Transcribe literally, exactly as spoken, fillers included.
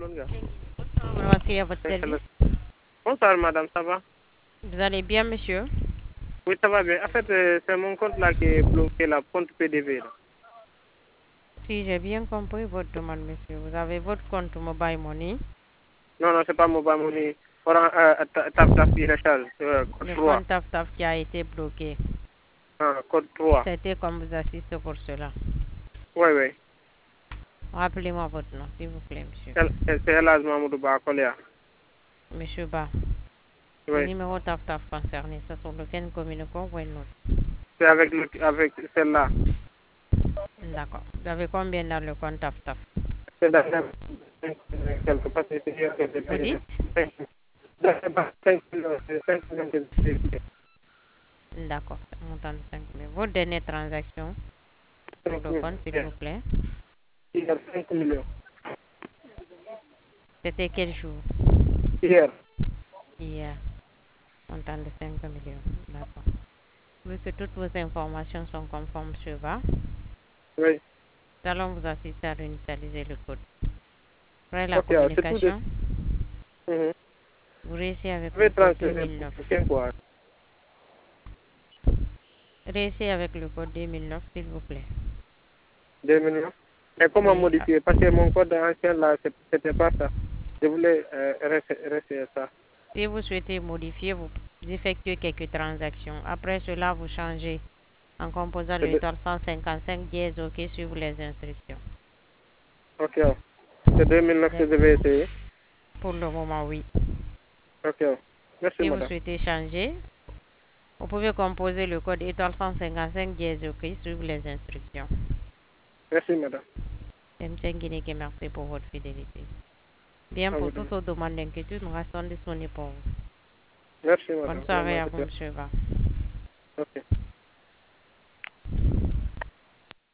Voici à votre service. Bonsoir, madame, ça va? Vous allez bien, monsieur? Oui, ça va bien. En fait, euh, c'est mon compte là qui est bloqué, là, compte P D V. Là. Si j'ai bien compris votre demande, monsieur, vous avez votre compte Mobile Money. Non, non, c'est pas mobile money. Orange, euh, ta- tap tap il recharge, euh, code Le trois. compte Taf Taf qui a été bloqué. Ah, code trois. C'était comme vous assiste pour cela. Oui, oui. Rappelez-moi votre nom, s'il vous plaît, monsieur. El- el- C'est Elaz Mamoudou Bakolia. Monsieur Ba, le Oui. numéro Taf Taf concerné, c'est sur lequel nous communiquons ou un autre? C'est avec, le- avec celle-là. D'accord. Vous avez combien dans le compte Taf Taf? C'est dans le- quelque part, c'est hier que j'ai Vous payé dites? cinq cinq millions, c'est cinq millions que j'ai payé. D'accord, c'est un montant de cinq mille. Votre dernière transaction sur cinq le millions. compte, s'il Hier, vous plaît, Hier, cinq millions. c'était quel jour? Hier. Hier. Montant de cinq millions. D'accord. Vu que toutes vos informations sont conformes, monsieur Va, Oui. nous allons vous assister à réinitialiser le code. Après la Ok, alors, c'est tout de... communication, Mhm. vous réussissez avec Je le vais code transférer pour deux mille neuf. quel quoi? Réussissez avec le code deux mille neuf, s'il vous plaît. deux millions. Mais comment Oui. ah, modifier? Parce que mon code ancien là, c'est- c'était pas ça. Je voulais euh, ré- réessayer ça. Si vous souhaitez modifier, vous effectuez quelques transactions. Après cela, vous changez en composant C'est de- l'étoile cent cinquante-cinq dièse OK, suivre les instructions. Ok, alors. C'est deux mille neuf que je vais essayer. Pour le moment, oui. Ok, alors. Merci Si vous madame. souhaitez changer, vous pouvez composer le code étoile cent cinquante-cinq dièse OK, suivre les instructions. Merci madame. M T N Guinée, merci pour votre fidélité. Bien, À pour vous de toutes même. vos demandes d'inquiétude, nous restons disponibles pour vous. Merci Bonne madame. soirée Vraiment, à vous, c'était- monsieur Va. Ok.